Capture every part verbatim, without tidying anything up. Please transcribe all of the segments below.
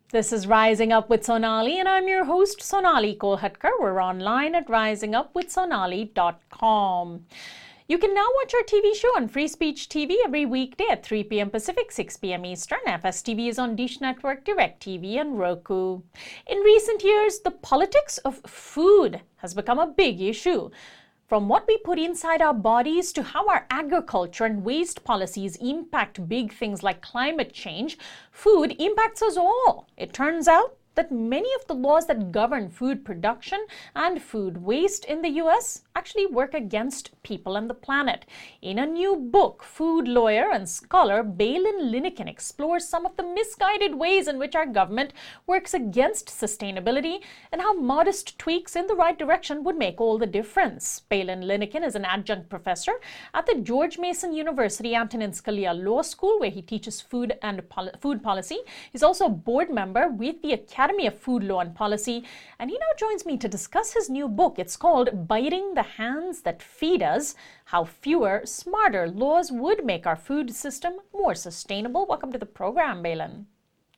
This is Rising Up with Sonali, and I'm your host, Sonali Kolhatkar. We're online at rising up with sonali dot com. You can now watch our T V show on Free Speech T V every weekday at three p m Pacific, six p m Eastern. F S T V is on Dish Network, DirecTV, and Roku. In recent years, the politics of food has become a big issue. From what we put inside our bodies to how our agriculture and waste policies impact big things like climate change, food impacts us all. It turns out that many of the laws that govern food production and food waste in the U S actually work against people and the planet. In a new book, food lawyer and scholar Bailyn Linnekin explores some of the misguided ways in which our government works against sustainability and how modest tweaks in the right direction would make all the difference. Bailyn Linnekin is an adjunct professor at the George Mason University Antonin Scalia Law School, where he teaches food and pol- food policy. He's also a board member with the Academy Academy of Food Law and Policy, and he now joins me to discuss his new book. It's called Biting the Hands That Feed Us: How Fewer, Smarter Laws Would Make Our Food System More Sustainable. Welcome to the program, Bailyn.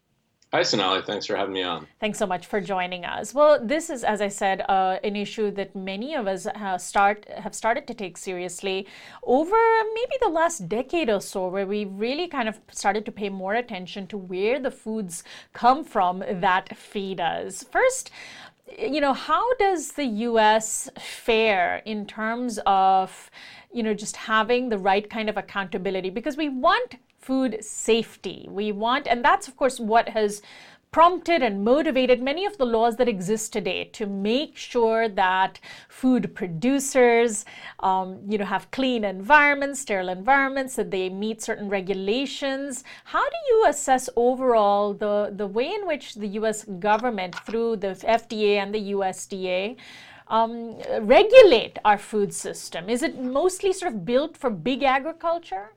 Hi, Sonali. Thanks for having me on. Thanks so much for joining us. Well, this is, as I said, uh, an issue that many of us have, start, have started to take seriously over maybe the last decade or so, where we really kind of started to pay more attention to where the foods come from that feed us. First, you know, how does the U S fare in terms of, you know, just having the right kind of accountability? Because we want food safety. We want, and that's of course what has prompted and motivated many of the laws that exist today to make sure that food producers, um, you know, have clean environments, sterile environments, that they meet certain regulations. How do you assess overall the, the way in which the U S government, through the F D A and the U S D A, um, regulate our food system? Is it mostly sort of built for big agriculture?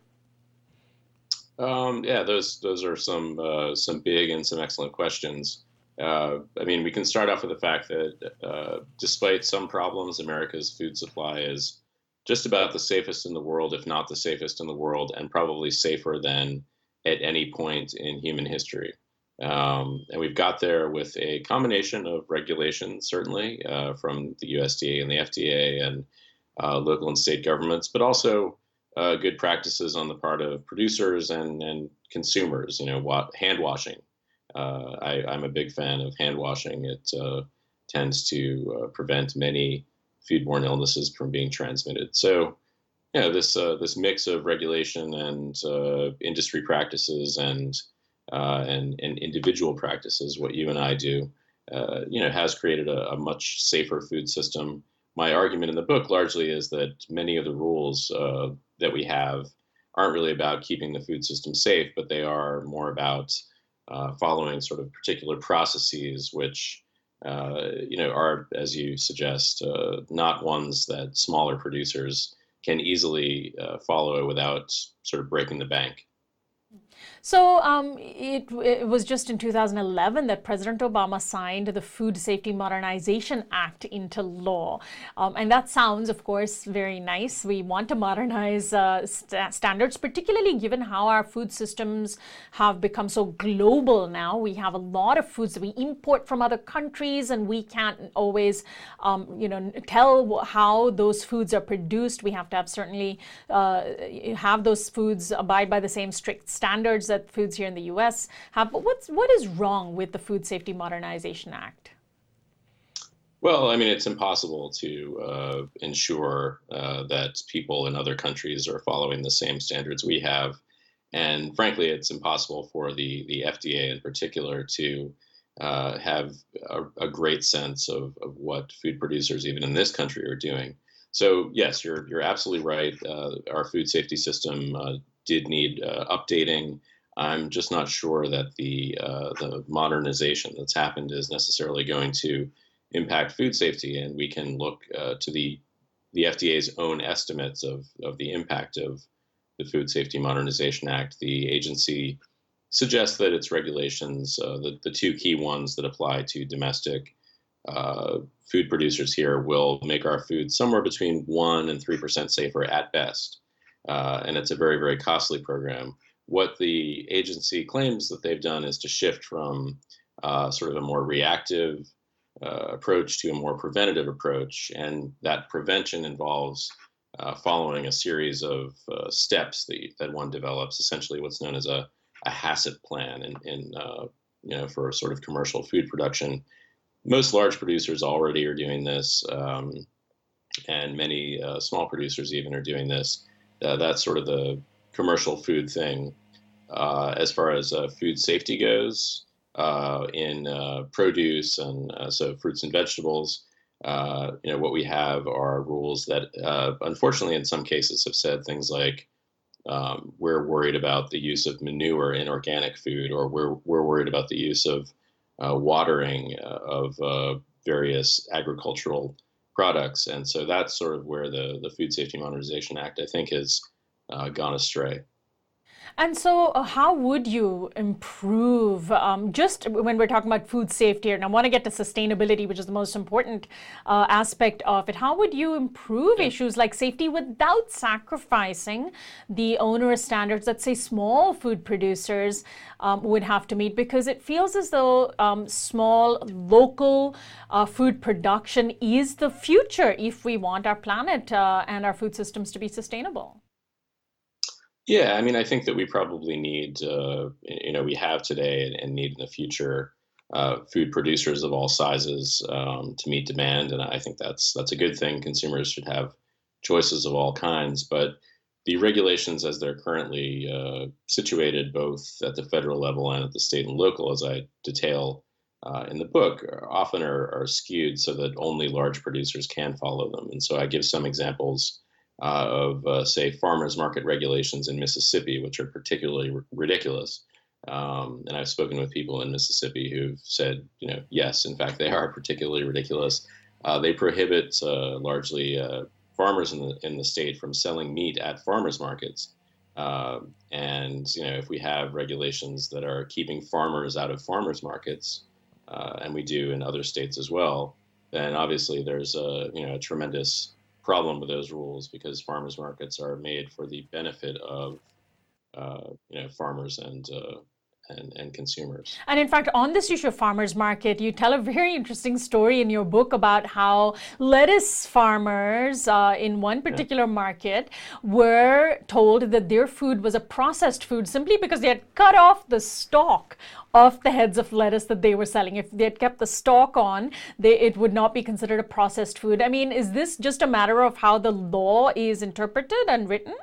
Um, yeah, those those are some uh, some big and some excellent questions. Uh, I mean, we can start off with the fact that uh, despite some problems, America's food supply is just about the safest in the world, if not the safest in the world, and probably safer than at any point in human history. Um, and we've got there with a combination of regulations, certainly, uh, from the U S D A and the F D A and uh, local and state governments, but also Uh, good practices on the part of producers and, and consumers, you know, wa- hand washing. Uh, I, I'm a big fan of hand washing. It uh, tends to uh, prevent many foodborne illnesses from being transmitted. So, you know, this uh, this mix of regulation and uh, industry practices and, uh, and and individual practices, what you and I do, uh, you know, has created a, a much safer food system. My argument in the book largely is that many of the rules uh, that we have aren't really about keeping the food system safe, but they are more about uh, following sort of particular processes, which uh, you know are, as you suggest, uh, not ones that smaller producers can easily uh, follow without sort of breaking the bank. So um, it, it was just in two thousand eleven that President Obama signed the Food Safety Modernization Act into law. Um, and that sounds, of course, very nice. We want to modernize uh, st- standards, particularly given how our food systems have become so global now. We have a lot of foods that we import from other countries, and we can't always, um, you know, tell how those foods are produced. We have to have certainly uh, have those foods abide by the same strict standards that foods here in the U S have. But what's what is wrong with the Food Safety Modernization Act? Well, I mean, it's impossible to uh, ensure uh, that people in other countries are following the same standards we have. And frankly, it's impossible for the, the F D A in particular to uh, have a, a great sense of, of what food producers, even in this country, are doing. So yes, you're, you're absolutely right. Uh, our food safety system uh, did need uh, updating. I'm just not sure that the uh, the modernization that's happened is necessarily going to impact food safety, and we can look uh, to the the F D A's own estimates of of the impact of the Food Safety Modernization Act. The agency suggests that its regulations, uh, the the two key ones that apply to domestic uh, food producers here, will make our food somewhere between one and three percent safer at best, uh, and it's a very very costly program. What the agency claims that they've done is to shift from uh, sort of a more reactive uh, approach to a more preventative approach. And that prevention involves uh, following a series of uh, steps that, that one develops, essentially what's known as a, a HACCP plan in, in uh, you know, for sort of commercial food production. Most large producers already are doing this, um, and many uh, small producers even are doing this. Uh, that's sort of the commercial food thing. Uh, as far as uh, food safety goes, uh, in uh, produce and uh, so fruits and vegetables, uh, you know, what we have are rules that, uh, unfortunately, in some cases, have said things like, um, we're worried about the use of manure in organic food, or we're we're worried about the use of uh, watering uh, of uh, various agricultural products, and so that's sort of where the the Food Safety Modernization Act, I think, has uh, gone astray. And so, uh, how would you improve, um, just when we're talking about food safety, and I want to get to sustainability, which is the most important uh, aspect of it, how would you improve issues like safety without sacrificing the onerous standards that, say, small food producers um, would have to meet? Because it feels as though um, small, local uh, food production is the future if we want our planet uh, and our food systems to be sustainable. Yeah, I mean, I think that we probably need, uh, you know, we have today and, and need in the future uh, food producers of all sizes um, to meet demand, and I think that's that's a good thing. Consumers should have choices of all kinds, but the regulations as they're currently uh, situated, both at the federal level and at the state and local, as I detail uh, in the book, are, often are, are skewed so that only large producers can follow them. And so I give some examples Uh, of, uh, say, farmers market regulations in Mississippi, which are particularly r- ridiculous. Um, and I've spoken with people in Mississippi who've said, you know, yes, in fact, they are particularly ridiculous. Uh, they prohibit uh, largely uh, farmers in the in the state from selling meat at farmers markets. Uh, and you know, if we have regulations that are keeping farmers out of farmers markets, uh, and we do in other states as well, then obviously there's a you know a tremendous problem with those rules, because farmers markets are made for the benefit of uh, you know farmers and, uh, and and consumers. And in fact, on this issue of farmers market, you tell a very interesting story in your book about how lettuce farmers uh, in one particular yeah. market were told that their food was a processed food simply because they had cut off the stalk of the heads of lettuce that they were selling. If they had kept the stalk on, they, it would not be considered a processed food. I mean, is this just a matter of how the law is interpreted and written?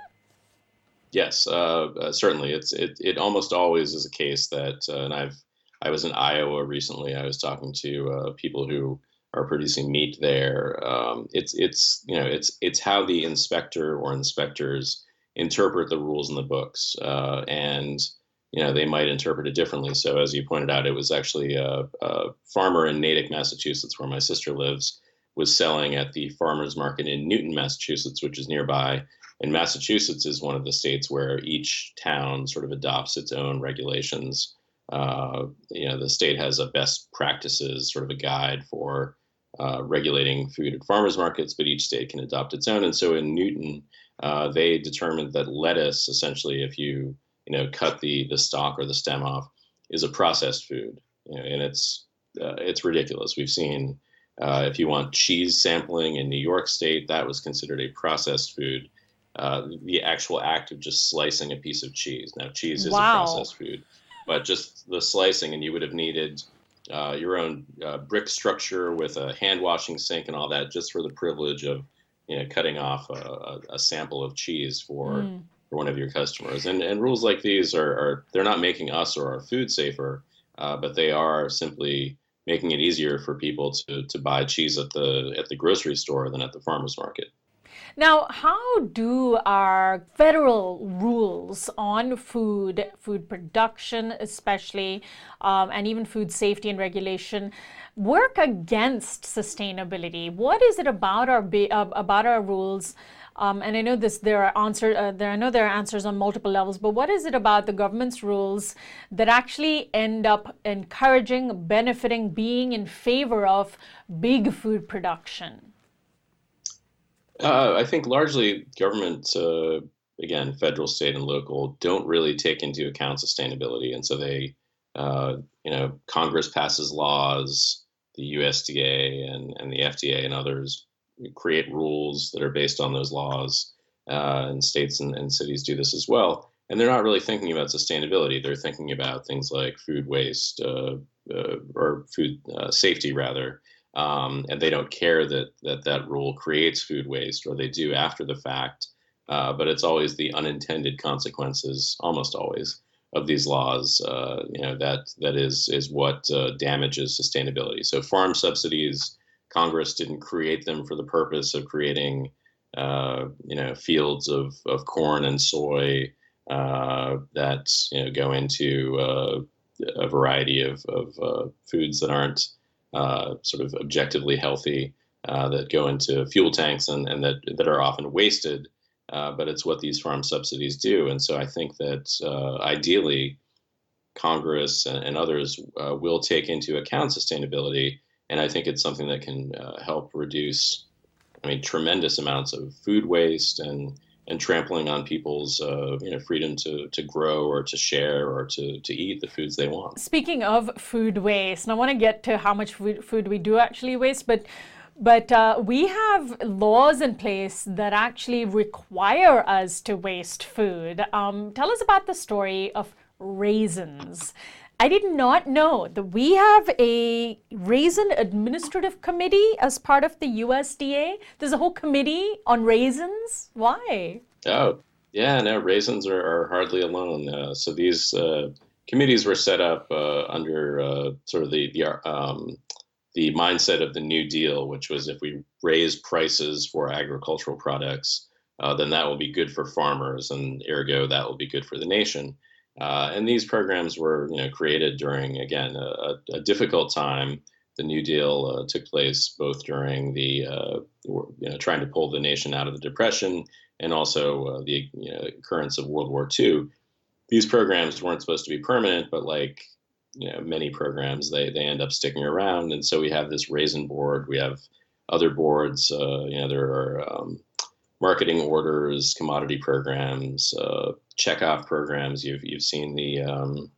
Yes, uh, uh, certainly. It's it, it almost always is a case that, uh, and I've I was in Iowa recently. I was talking to uh, people who are producing meat there. Um, it's it's you know it's it's how the inspector or inspectors interpret the rules in the books, uh, and you know they might interpret it differently. So as you pointed out, it was actually a, a farmer in Natick, Massachusetts, where my sister lives, was selling at the farmers market in Newton, Massachusetts, which is nearby. And Massachusetts is one of the states where each town sort of adopts its own regulations. Uh, you know, the state has a best practices, sort of a guide for uh, regulating food at farmers markets, but each state can adopt its own. And so in Newton, uh, they determined that lettuce, essentially, if you you know cut the the stalk or the stem off, is a processed food. You know, and it's uh, it's ridiculous. We've seen uh, if you want cheese sampling in New York State, that was considered a processed food. Uh, the actual act of just slicing a piece of cheese. Now, cheese is Wow. a processed food, but just the slicing, and you would have needed uh, your own uh, brick structure with a hand washing sink and all that, just for the privilege of, you know, cutting off a, a sample of cheese for, mm. for one of your customers. And and rules like these are, are they're not making us or our food safer, uh, but they are simply making it easier for people to to buy cheese at the at the grocery store than at the farmer's market. Now, how do our federal rules on food, food production especially, um, and even food safety and regulation work against sustainability? What is it about our uh, about our rules? Um, and I know this. There are answer. Uh, there I know there are answers on multiple levels. But what is it about the government's rules that actually end up encouraging, benefiting, being in favor of big food production? Uh, I think largely government, uh, again, federal, state, and local, don't really take into account sustainability, and so they uh, you know, Congress passes laws, the U S D A and, and the F D A and others create rules that are based on those laws, uh, and states and, and cities do this as well. And they're not really thinking about sustainability. They're thinking about things like food waste, uh, uh, or food uh, safety, rather. Um, and they don't care that, that that rule creates food waste, or they do after the fact. Uh, but it's always the unintended consequences, almost always, of these laws. Uh, you know, that that is is what uh, damages sustainability. So farm subsidies, Congress didn't create them for the purpose of creating, uh, you know, fields of, of corn and soy uh, that, you know, go into uh, a variety of, of uh, foods that aren't uh, sort of objectively healthy, uh, that go into fuel tanks and, and that, that are often wasted. Uh, but it's what these farm subsidies do. And so I think that uh, ideally, Congress and, and others uh, will take into account sustainability. And I think it's something that can uh, help reduce, I mean, tremendous amounts of food waste and and trampling on people's uh, you know, freedom to, to grow or to share or to, to eat the foods they want. Speaking of food waste, and I want to get to how much food, food we do actually waste, but but uh, we have laws in place that actually require us to waste food. Um, tell us about the story of raisins. I did not know that we have a raisin administrative committee as part of the U S D A. There's a whole committee on raisins. Why? Oh, yeah, no, raisins are, are hardly alone. Uh, so these uh, committees were set up uh, under uh, sort of the the, um, the mindset of the New Deal, which was if we raise prices for agricultural products, uh, then that will be good for farmers, and ergo that will be good for the nation. Uh, and these programs were, you know, created during, again, a, a difficult time. The New Deal uh, took place both during the, uh, you know, trying to pull the nation out of the Depression and also uh, the, you know, occurrence of World War Two. These programs weren't supposed to be permanent, but like, you know, many programs, they, they end up sticking around. And so we have this raisin board. We have other boards. Uh, you know, there are um, marketing orders, commodity programs, uh, checkoff programs. You've you've seen the um,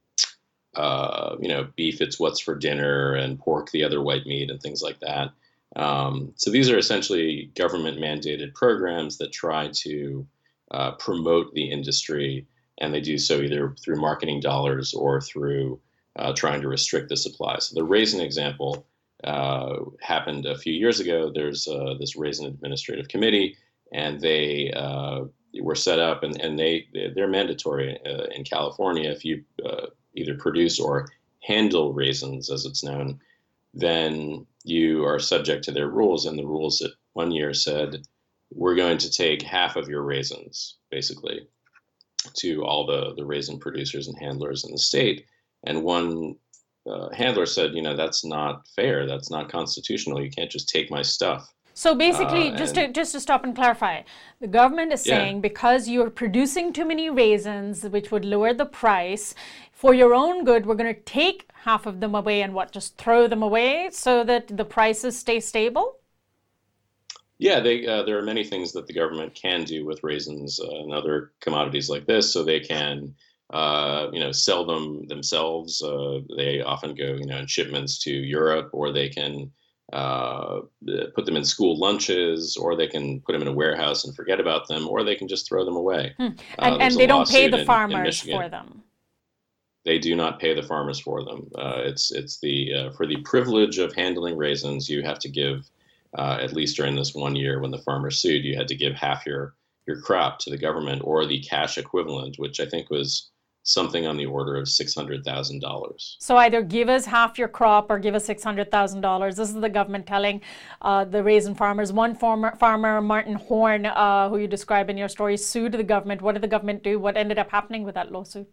uh, you know, beef, it's what's for dinner, and pork, the other white meat, and things like that. Um, so these are essentially government mandated programs that try to uh, promote the industry, and they do so either through marketing dollars or through uh, trying to restrict the supply. So the raisin example uh, happened a few years ago. There's uh, this raisin administrative committee, and they uh, were set up, and, and they, they're mandatory uh, in California. If you uh, either produce or handle raisins, as it's known, then you are subject to their rules. And the rules that one year said, we're going to take half of your raisins, basically, to all the, the raisin producers and handlers in the state. And one uh, handler said, you know, that's not fair. That's not constitutional. You can't just take my stuff. So basically, uh, just to just to stop and clarify, the government is yeah. saying because you're producing too many raisins, which would lower the price, for your own good, we're going to take half of them away and what, just throw them away so that the prices stay stable? Yeah, they, uh, there are many things that the government can do with raisins uh, and other commodities like this. So they can, uh, you know, sell them themselves. Uh, they often go, you know, in shipments to Europe, or they can uh, put them in school lunches, or they can put them in a warehouse and forget about them, or they can just throw them away. Hmm. Uh, and and they don't pay the in, farmers in for them. They do not pay the farmers for them. Uh, it's it's the uh, for the privilege of handling raisins, you have to give, uh, at least during this one year when the farmer sued, you had to give half your your crop to the government, or the cash equivalent, which I think was something on the order of six hundred thousand dollars. So either give us half your crop or give us six hundred thousand dollars. This is the government telling uh, the raisin farmers. One farmer, farmer Martin Horn, uh, who you describe in your story, sued the government. What did the government do? What ended up happening with that lawsuit?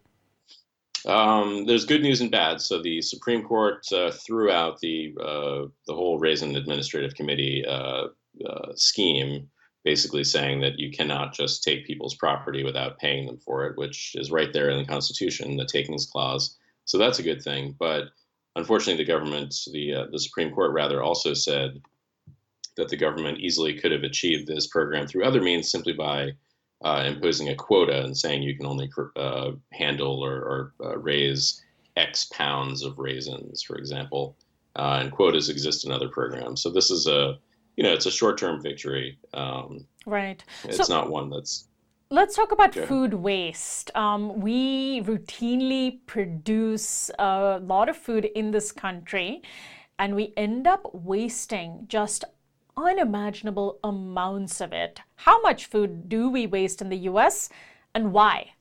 Um, there's good news and bad. So the Supreme Court uh, threw out the uh, the whole Raisin Administrative Committee uh, uh, scheme, basically saying that you cannot just take people's property without paying them for it, which is right there in the Constitution, the Takings Clause. So that's a good thing. But unfortunately, the government, the uh, the Supreme Court rather, also said that the government easily could have achieved this program through other means simply by uh, imposing a quota and saying you can only uh, handle or, or uh, raise X pounds of raisins, for example, uh, and quotas exist in other programs. So this is a, you know, it's a short-term victory. Um, right. It's so, not one that's. Let's talk about food waste. Um, we routinely produce a lot of food in this country, and we end up wasting just unimaginable amounts of it. How much food do we waste in the U S, and why?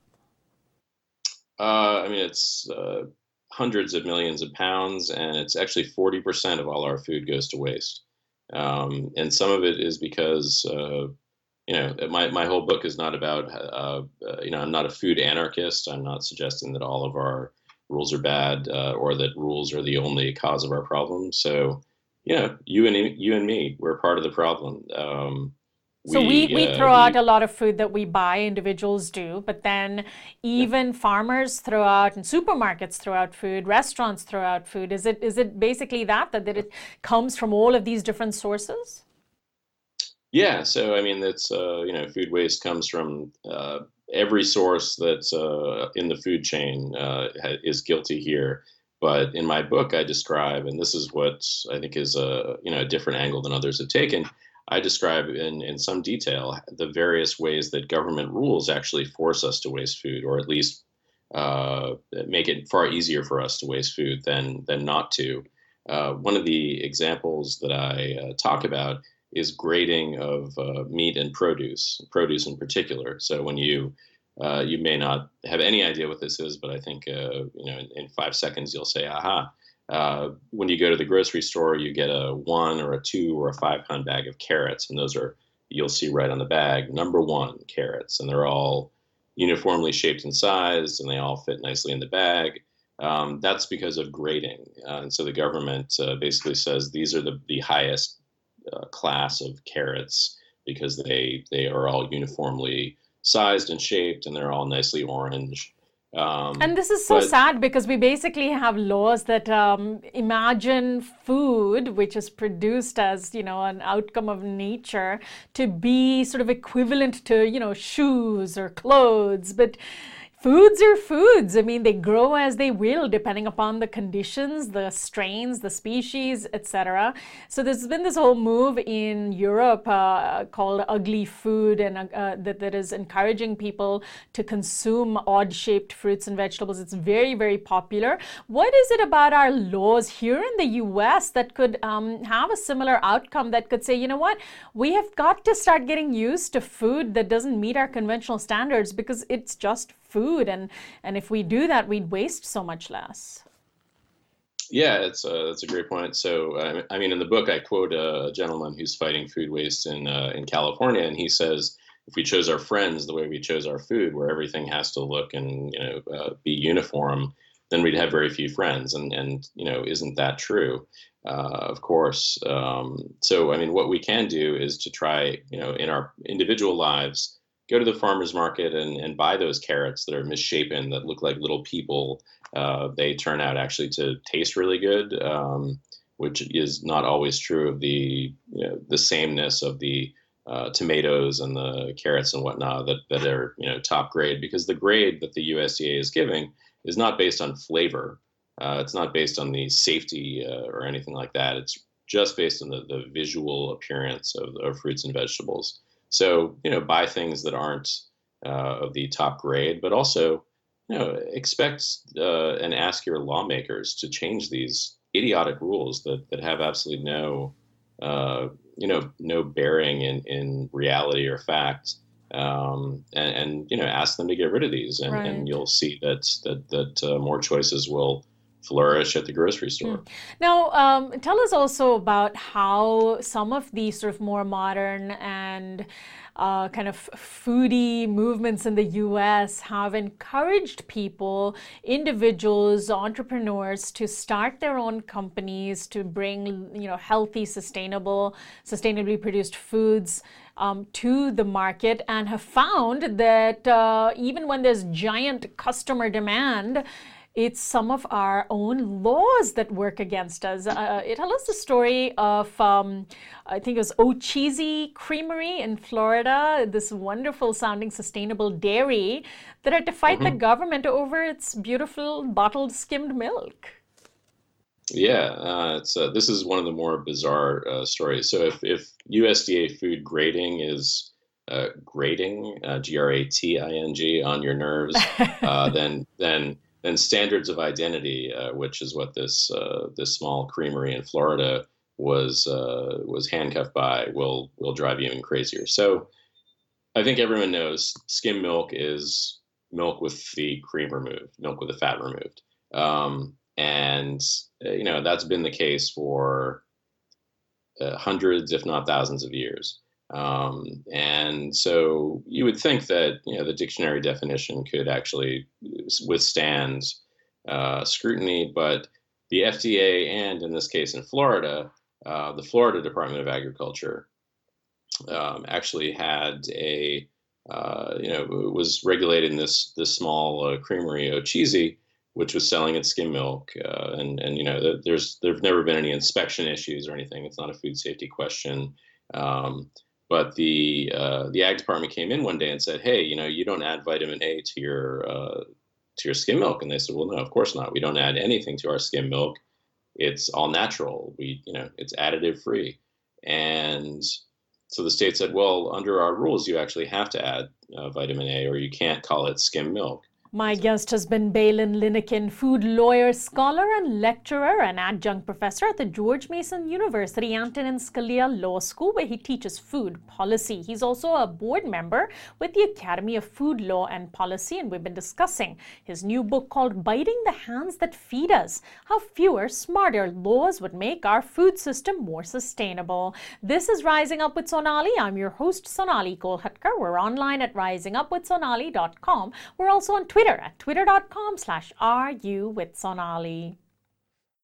Uh, I mean, it's uh, hundreds of millions of pounds, and it's actually forty percent of all our food goes to waste. Um, and some of it is because uh, you know, my, my whole book is not about, uh, uh, you know, I'm not a food anarchist. I'm not suggesting that all of our rules are bad uh, or that rules are the only cause of our problems. So, you know, you and you and me, we're part of the problem. Um, so we, we, we throw uh, out we, a lot of food that we buy, individuals do, but then even yeah. farmers throw out and supermarkets throw out food, restaurants throw out food. Is it is it basically that, that, that it comes from all of these different sources? Yeah, so I mean, that's uh, you know, food waste comes from uh, every source that's uh, in the food chain uh, is guilty here. But in my book, I describe, and this is what I think is a you know a different angle than others have taken. I describe in in some detail the various ways that government rules actually force us to waste food, or at least uh, make it far easier for us to waste food than than not to. Uh, one of the examples that I uh, talk about is grading of uh, meat and produce, produce in particular. So when you, uh, you may not have any idea what this is, but I think, uh, you know, in, in five seconds you'll say, aha. Uh, when you go to the grocery store, you get a one or a two or a five pound bag of carrots, and those are, you'll see right on the bag, number one carrots, and they're all uniformly shaped and sized, and they all fit nicely in the bag. Um, that's because of grading. Uh, and so the government uh, basically says these are the, the highest Uh, class of carrots because they they are all uniformly sized and shaped, and they're all nicely orange. Um, and this is so but, sad because we basically have laws that um, imagine food, which is produced as, you know, an outcome of nature, to be sort of equivalent to, you know, shoes or clothes, but foods are foods. I mean, they grow as they will, depending upon the conditions, the strains, the species, et cetera. So there's been this whole move in Europe uh, called ugly food, and uh, that, that is encouraging people to consume odd-shaped fruits and vegetables. It's very, very popular. What is it about our laws here in the U S that could um, have a similar outcome, that could say, you know what, we have got to start getting used to food that doesn't meet our conventional standards because it's just food, and and if we do that, we'd waste so much less. Yeah, it's a, that's a great point. So, I mean, in the book, I quote a gentleman who's fighting food waste in uh, in California, and he says, if we chose our friends the way we chose our food, where everything has to look and you know uh, be uniform, then we'd have very few friends. And and you know, isn't that true? Uh, of course. Um, so, I mean, what we can do is to try, you know, in our individual lives, go to the farmer's market and, and buy those carrots that are misshapen, that look like little people. Uh, they turn out actually to taste really good, um, which is not always true of the you know, the sameness of the uh, tomatoes and the carrots and whatnot that, that are you know top grade, because the grade that the U S D A is giving is not based on flavor. Uh, it's not based on the safety uh, or anything like that. It's just based on the, the visual appearance of, of fruits and vegetables. So, you know, buy things that aren't uh, of the top grade, but also, you know, expect uh, and ask your lawmakers to change these idiotic rules that, that have absolutely no, uh, you know, no bearing in, in reality or fact. Um, and, and, you know, ask them to get rid of these, and, right. and you'll see that, that, that uh, more choices will flourish at the grocery store. Mm. Now, um, tell us also about how some of these sort of more modern and uh, kind of foodie movements in the U S have encouraged people, individuals, entrepreneurs to start their own companies to bring, you know, healthy, sustainable, sustainably produced foods Um, to the market, and have found that uh, even when there's giant customer demand, it's some of our own laws that work against us. Uh, it tells us the story of, um, I think it was O'Cheesy Creamery in Florida, this wonderful sounding sustainable dairy that had to fight mm-hmm. the government over its beautiful bottled skimmed milk. Yeah, uh, it's uh, this is one of the more bizarre uh, stories. So if, if U S D A food grading is uh, grating, uh, G R A T I N G, on your nerves, uh, then then then standards of identity, uh, which is what this uh, this small creamery in Florida was uh, was handcuffed by, will will drive you even crazier. So I think everyone knows skim milk is milk with the cream removed, milk with the fat removed. Um, And, you know, that's been the case for uh, hundreds, if not thousands of years. Um, and so you would think that, you know, the dictionary definition could actually withstand uh, scrutiny, but the F D A and, in this case, in Florida, uh, the Florida Department of Agriculture um, actually had a, uh, you know, was regulating this, this small uh, creamery, O'Cheesy, which was selling its skim milk, uh, and and you know there's there've never been any inspection issues or anything. It's not a food safety question, um, but the uh, the ag department came in one day and said, hey, you know, you don't add vitamin A to your uh, to your skim milk, and they said, well, no, of course not. We don't add anything to our skim milk. It's all natural. We you know it's additive free, and so the state said, well, under our rules, you actually have to add uh, vitamin A, or you can't call it skim milk. My guest has been Baylen Linnekin, food lawyer, scholar and lecturer and adjunct professor at the George Mason University Antonin Scalia Law School, where he teaches food policy. He's also a board member with the Academy of Food Law and Policy, and we've been discussing his new book called Biting the Hands That Feed Us, How Fewer, Smarter Laws Would Make Our Food System More Sustainable. This is Rising Up with Sonali. I'm your host, Sonali Kolhatkar. We're online at rising up with sonali dot com. We're also on Twitter Twitter at twitter dot com slash are you with Sonali.